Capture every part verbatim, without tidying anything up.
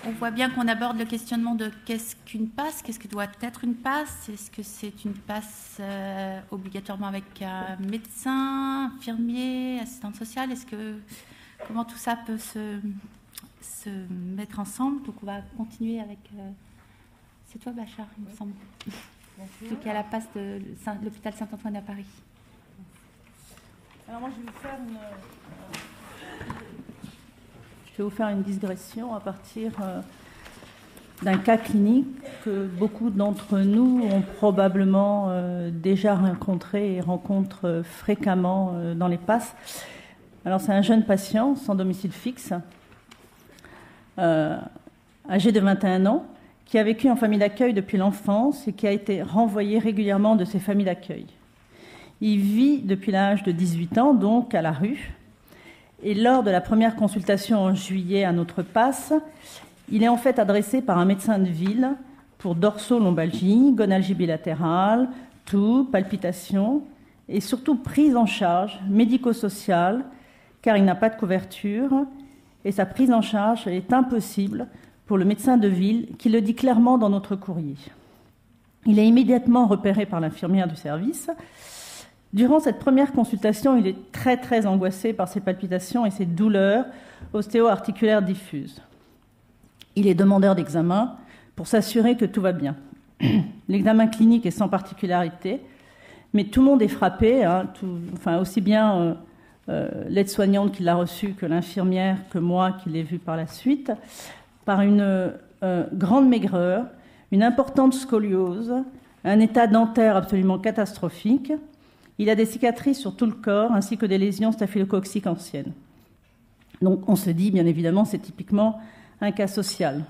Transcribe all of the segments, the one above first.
on voit bien qu'on aborde le questionnement de qu'est-ce qu'une passe, qu'est-ce que doit être une passe, est-ce que c'est une passe euh, obligatoirement avec un médecin, infirmier, assistante sociale, est-ce que, comment tout ça peut se, se mettre ensemble. Donc on va continuer avec... Euh, c'est toi Bachar, il me semble. Donc il y a la passe de Saint, l'hôpital Saint-Antoine à Paris. Alors moi je vais vous faire une... Je vais vous faire une digression à partir euh, d'un cas clinique que beaucoup d'entre nous ont probablement euh, déjà rencontré et rencontrent euh, fréquemment euh, dans les passes. Alors c'est un jeune patient sans domicile fixe, euh, âgé de vingt et un ans, qui a vécu en famille d'accueil depuis l'enfance et qui a été renvoyé régulièrement de ses familles d'accueil. Il vit depuis l'âge de dix-huit ans, donc à la rue. Et lors de la première consultation en juillet à notre passe, il est en fait adressé par un médecin de ville pour dorso-lombalgie, gonalgie bilatérale, toux, palpitations et surtout prise en charge médico-sociale car il n'a pas de couverture et sa prise en charge est impossible pour le médecin de ville qui le dit clairement dans notre courrier. Il est immédiatement repéré par l'infirmière du service. Durant cette première consultation, il est très très angoissé par ses palpitations et ses douleurs ostéo-articulaires diffuses. Il est demandeur d'examen pour s'assurer que tout va bien. L'examen clinique est sans particularité, mais tout le monde est frappé, hein, tout, enfin, aussi bien euh, euh, l'aide-soignante qui l'a reçu que l'infirmière, que moi qui l'ai vu par la suite, par une euh, grande maigreur, une importante scoliose, un état dentaire absolument catastrophique. Il a des cicatrices sur tout le corps, ainsi que des lésions staphylococciques anciennes. Donc on se dit, bien évidemment, c'est typiquement un cas social.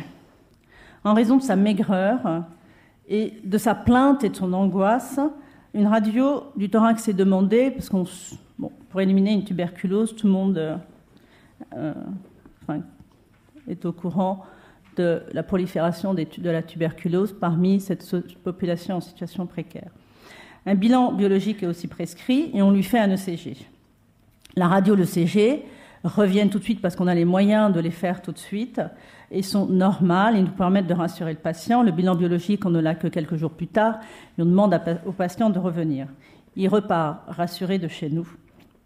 En raison de sa maigreur et de sa plainte et de son angoisse, une radio du thorax est demandée, parce qu'on, bon, pour éliminer une tuberculose, tout le monde euh, euh, enfin, est au courant de la prolifération des, de la tuberculose parmi cette population en situation précaire. Un bilan biologique est aussi prescrit et on lui fait un E C G. La radio, l'E C G reviennent tout de suite parce qu'on a les moyens de les faire tout de suite et sont normales et nous permettent de rassurer le patient. Le bilan biologique, on ne l'a que quelques jours plus tard et on demande à, au patient de revenir. Il repart rassuré de chez nous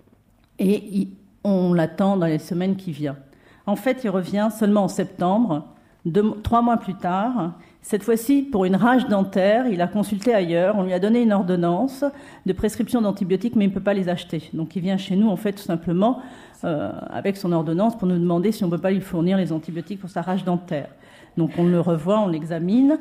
et il, on l'attend dans les semaines qui viennent. En fait, il revient seulement en septembre, deux, trois mois plus tard. Cette fois-ci, pour une rage dentaire, il a consulté ailleurs. On lui a donné une ordonnance de prescription d'antibiotiques, mais il ne peut pas les acheter. Donc il vient chez nous, en fait, tout simplement, euh, avec son ordonnance pour nous demander si on ne peut pas lui fournir les antibiotiques pour sa rage dentaire. Donc on le revoit, on l'examine.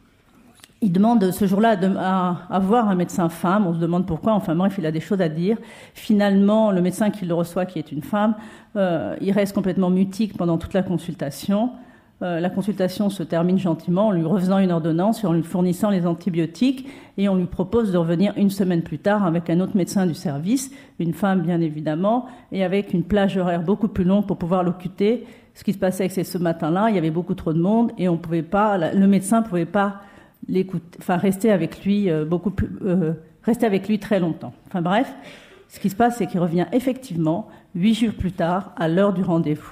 Il demande ce jour-là à, à voir un médecin femme. On se demande pourquoi. Enfin bref, il a des choses à dire. Finalement, le médecin qui le reçoit, qui est une femme, euh, il reste complètement mutique pendant toute la consultation. Euh, la consultation se termine gentiment en lui refaisant une ordonnance et en lui fournissant les antibiotiques et on lui propose de revenir une semaine plus tard avec un autre médecin du service, une femme bien évidemment, et avec une plage horaire beaucoup plus longue pour pouvoir l'occuper. Ce qui se passait, c'est que ce matin-là, il y avait beaucoup trop de monde et on pouvait pas, le médecin ne pouvait pas l'écouter, enfin rester avec lui euh, beaucoup plus, euh, rester avec lui très longtemps. Enfin bref, ce qui se passe, c'est qu'il revient effectivement huit jours plus tard à l'heure du rendez-vous.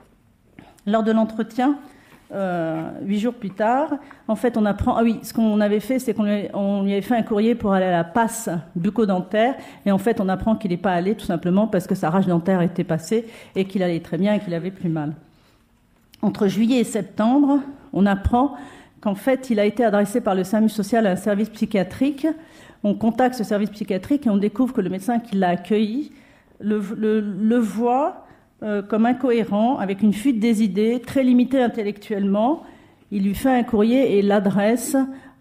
Lors de l'entretien, Euh, huit jours plus tard, en fait, on apprend... Ah oui, ce qu'on avait fait, c'est qu'on lui, on lui avait fait un courrier pour aller à la passe bucco-dentaire, et en fait, on apprend qu'il n'est pas allé, tout simplement parce que sa rage dentaire était passée, et qu'il allait très bien, et qu'il avait plus mal. Entre juillet et septembre, on apprend qu'en fait, il a été adressé par le SAMU social à un service psychiatrique. On contacte ce service psychiatrique, et on découvre que le médecin qui l'a accueilli le, le, le voit... Euh, comme incohérent, avec une fuite des idées, très limitée intellectuellement. Il lui fait un courrier et l'adresse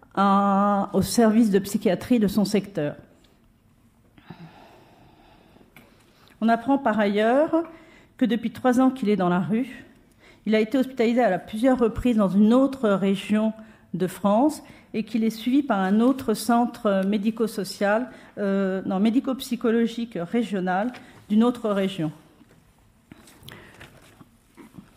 à, au service de psychiatrie de son secteur. On apprend par ailleurs que depuis trois ans qu'il est dans la rue, il a été hospitalisé à plusieurs reprises dans une autre région de France et qu'il est suivi par un autre centre médico-social, euh, non, médico-psychologique régional d'une autre région.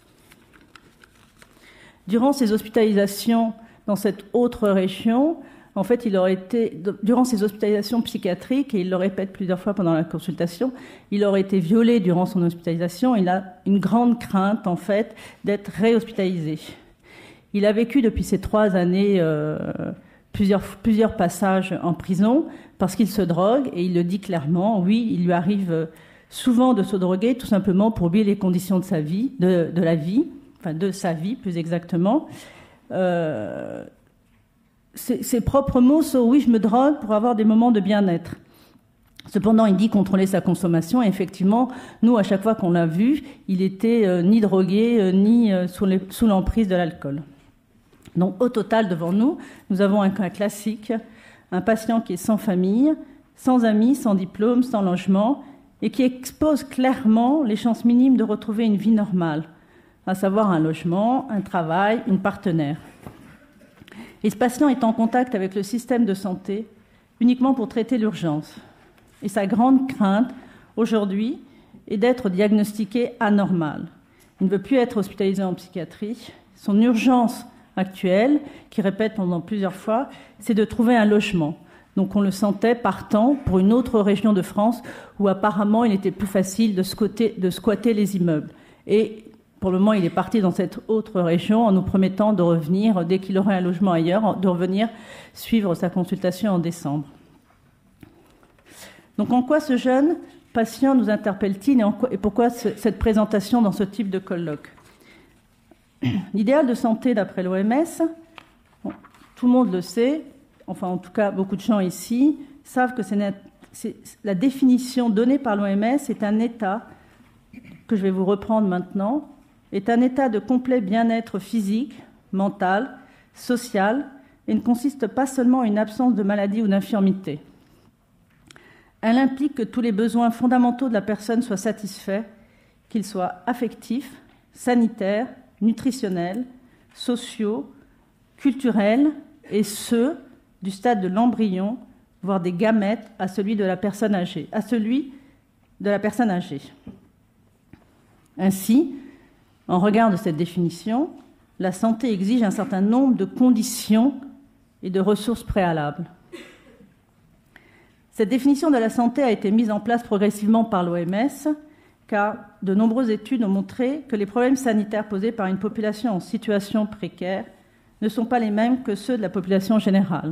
Durant ses hospitalisations dans cette autre région, En fait, il aurait été, durant ses hospitalisations psychiatriques, et il le répète plusieurs fois pendant la consultation, il aurait été violé durant son hospitalisation. Il a une grande crainte, en fait, d'être réhospitalisé. Il a vécu depuis ces trois années euh, plusieurs, plusieurs passages en prison parce qu'il se drogue, et il le dit clairement. Oui, il lui arrive souvent de se droguer, tout simplement pour oublier les conditions de sa vie, de, de la vie, enfin de sa vie plus exactement. Euh, Ses, ses propres mots sont « oui, je me drogue pour avoir des moments de bien-être ». Cependant, il dit contrôler sa consommation. Et effectivement, nous, à chaque fois qu'on l'a vu, il était euh, ni drogué, euh, ni euh, sous, les, sous l'emprise de l'alcool. Donc, au total, devant nous, nous avons un cas classique, un patient qui est sans famille, sans amis, sans diplôme, sans logement, et qui expose clairement les chances minimes de retrouver une vie normale, à savoir un logement, un travail, une partenaire. Et ce patient est en contact avec le système de santé uniquement pour traiter l'urgence. Et sa grande crainte, aujourd'hui, est d'être diagnostiqué anormal. Il ne veut plus être hospitalisé en psychiatrie. Son urgence actuelle, qu'il répète pendant plusieurs fois, c'est de trouver un logement. Donc on le sentait partant pour une autre région de France où apparemment il était plus facile de squatter, de squatter les immeubles. Et pour le moment, il est parti dans cette autre région en nous promettant de revenir, dès qu'il aurait un logement ailleurs, de revenir suivre sa consultation en décembre. Donc en quoi ce jeune patient nous interpelle-t-il et, en quoi, et pourquoi ce, cette présentation dans ce type de colloque ? L'idéal de santé d'après l'O M S, bon, tout le monde le sait, enfin en tout cas beaucoup de gens ici, savent que c'est, c'est, la définition donnée par l'O M S est un état, que je vais vous reprendre maintenant, est un état de complet bien-être physique, mental, social, et ne consiste pas seulement en une absence de maladie ou d'infirmité. Elle implique que tous les besoins fondamentaux de la personne soient satisfaits, qu'ils soient affectifs, sanitaires, nutritionnels, sociaux, culturels, et ceux du stade de l'embryon, voire des gamètes, à celui de la personne âgée, à celui de la personne âgée. Ainsi, en regard de cette définition, la santé exige un certain nombre de conditions et de ressources préalables. Cette définition de la santé a été mise en place progressivement par l'O M S, car de nombreuses études ont montré que les problèmes sanitaires posés par une population en situation précaire ne sont pas les mêmes que ceux de la population générale.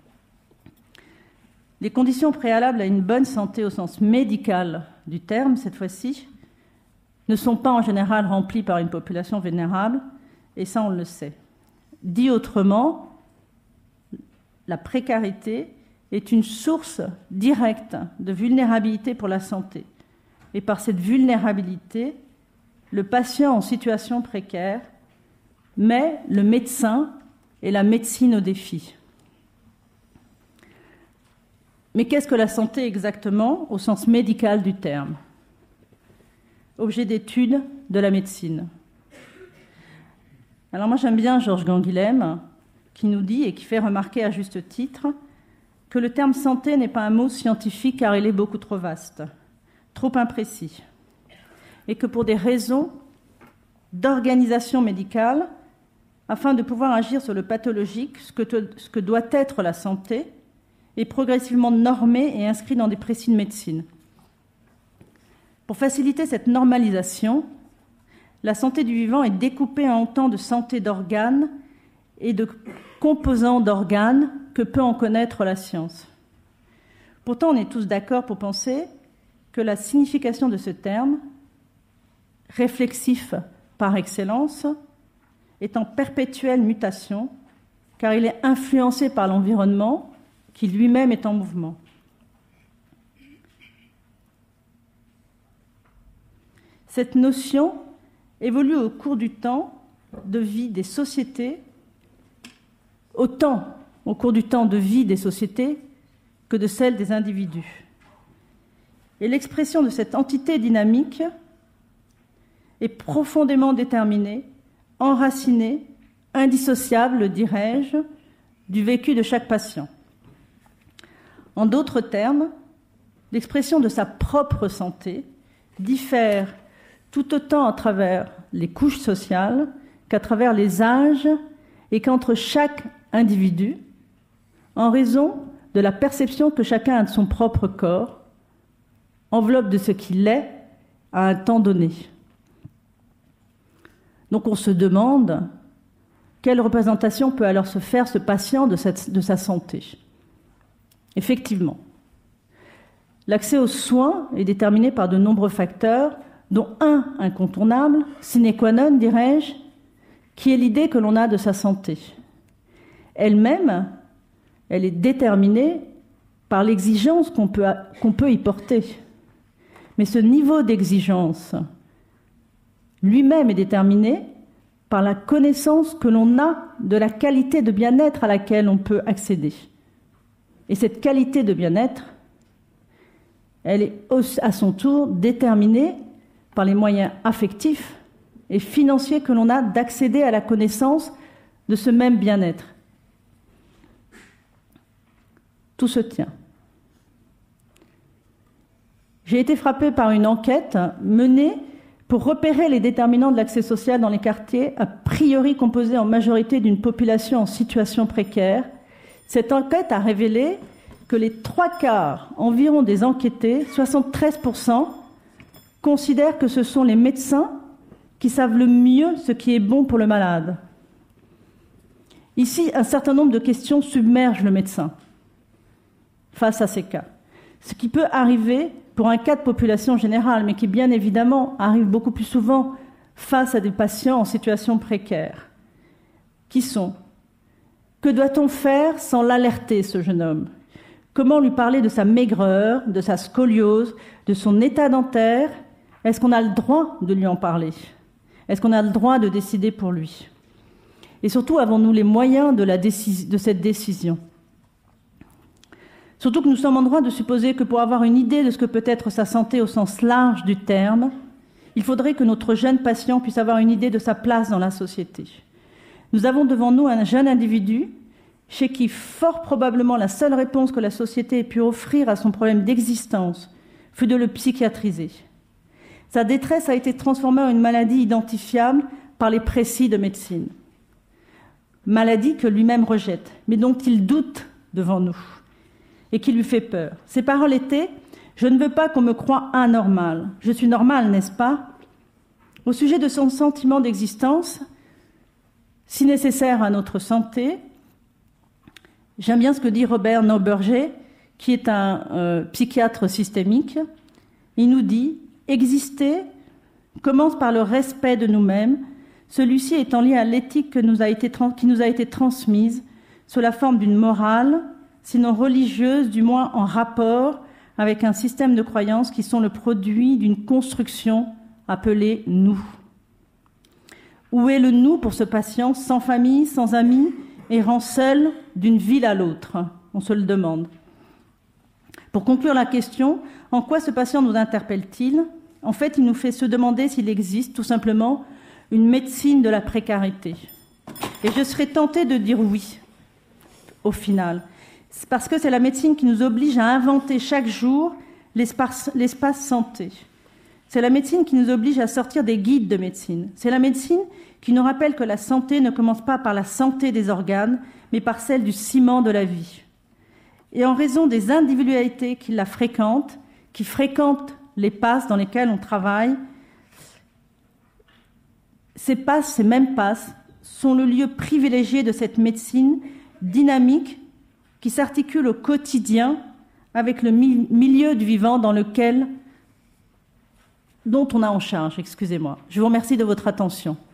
Les conditions préalables à une bonne santé au sens médical du terme, cette fois-ci, ne sont pas en général remplies par une population vulnérable, et ça on le sait. Dit autrement, la précarité est une source directe de vulnérabilité pour la santé. Et par cette vulnérabilité, le patient en situation précaire met le médecin et la médecine au défi. Mais qu'est-ce que la santé exactement au sens médical du terme ? Objet d'étude de la médecine. Alors moi j'aime bien Georges Canguilhem qui nous dit et qui fait remarquer à juste titre que le terme santé n'est pas un mot scientifique car il est beaucoup trop vaste, trop imprécis, et que pour des raisons d'organisation médicale, afin de pouvoir agir sur le pathologique, ce que, te, ce que doit être la santé est progressivement normé et inscrit dans des précis de médecine. Pour faciliter cette normalisation, la santé du vivant est découpée en autant de santé d'organes et de composants d'organes que peut en connaître la science. Pourtant, on est tous d'accord pour penser que la signification de ce terme, réflexif par excellence, est en perpétuelle mutation, car il est influencé par l'environnement qui lui-même est en mouvement. Cette notion évolue au cours du temps de vie des sociétés, autant au cours du temps de vie des sociétés que de celle des individus. Et l'expression de cette entité dynamique est profondément déterminée, enracinée, indissociable, dirais-je, du vécu de chaque patient. En d'autres termes, l'expression de sa propre santé diffère tout autant à travers les couches sociales qu'à travers les âges et qu'entre chaque individu, en raison de la perception que chacun a de son propre corps, enveloppe de ce qu'il est à un temps donné. Donc on se demande quelle représentation peut alors se faire ce patient de, cette, de sa santé. Effectivement, l'accès aux soins est déterminé par de nombreux facteurs, dont un incontournable, sine qua non, dirais-je, qui est l'idée que l'on a de sa santé. Elle-même, elle est déterminée par l'exigence qu'on peut, qu'on peut y porter. Mais ce niveau d'exigence lui-même est déterminé par la connaissance que l'on a de la qualité de bien-être à laquelle on peut accéder. Et cette qualité de bien-être, elle est à son tour déterminée par les moyens affectifs et financiers que l'on a d'accéder à la connaissance de ce même bien-être. Tout se tient. J'ai été frappée par une enquête menée pour repérer les déterminants de l'accès social dans les quartiers a priori composés en majorité d'une population en situation précaire. Cette enquête a révélé que les trois quarts environ des enquêtés, soixante-treize pour cent, considèrent que ce sont les médecins qui savent le mieux ce qui est bon pour le malade. Ici, un certain nombre de questions submergent le médecin face à ces cas. Ce qui peut arriver pour un cas de population générale, mais qui bien évidemment arrive beaucoup plus souvent face à des patients en situation précaire. Qui sont ? Que doit-on faire sans l'alerter, ce jeune homme ? Comment lui parler de sa maigreur, de sa scoliose, de son état dentaire ? Est-ce qu'on a le droit de lui en parler ? Est-ce qu'on a le droit de décider pour lui ? Et surtout, avons-nous les moyens de, la décis- de cette décision ? Surtout que nous sommes en droit de supposer que pour avoir une idée de ce que peut être sa santé au sens large du terme, il faudrait que notre jeune patient puisse avoir une idée de sa place dans la société. Nous avons devant nous un jeune individu chez qui fort probablement la seule réponse que la société ait pu offrir à son problème d'existence fut de le psychiatriser. Sa détresse a été transformée en une maladie identifiable par les précis de médecine. Maladie que lui-même rejette, mais dont il doute devant nous et qui lui fait peur. Ses paroles étaient « Je ne veux pas qu'on me croie anormal. Je suis normal, n'est-ce pas ?» Au sujet de son sentiment d'existence, si nécessaire à notre santé, j'aime bien ce que dit Robert Neuberger, qui est un euh, psychiatre systémique. Il nous dit « Exister commence par le respect de nous-mêmes, celui-ci étant lié à l'éthique que nous a été, qui nous a été transmise sous la forme d'une morale, sinon religieuse, du moins en rapport avec un système de croyances qui sont le produit d'une construction appelée « nous ». Où est le « nous » pour ce patient, sans famille, sans amis, errant seul d'une ville à l'autre ? On se le demande. Pour conclure la question, en quoi ce patient nous interpelle-t-il ? En fait, il nous fait se demander s'il existe tout simplement une médecine de la précarité. Et je serais tentée de dire oui, au final. C'est parce que c'est la médecine qui nous oblige à inventer chaque jour l'espace, l'espace santé. C'est la médecine qui nous oblige à sortir des guides de médecine. C'est la médecine qui nous rappelle que la santé ne commence pas par la santé des organes, mais par celle du ciment de la vie. Et en raison des individualités qui la fréquentent, qui fréquentent les passes dans lesquelles on travaille, ces passes, ces mêmes passes, sont le lieu privilégié de cette médecine dynamique qui s'articule au quotidien avec le milieu du vivant dans lequel, dont on a en charge. Excusez-moi. Je vous remercie de votre attention.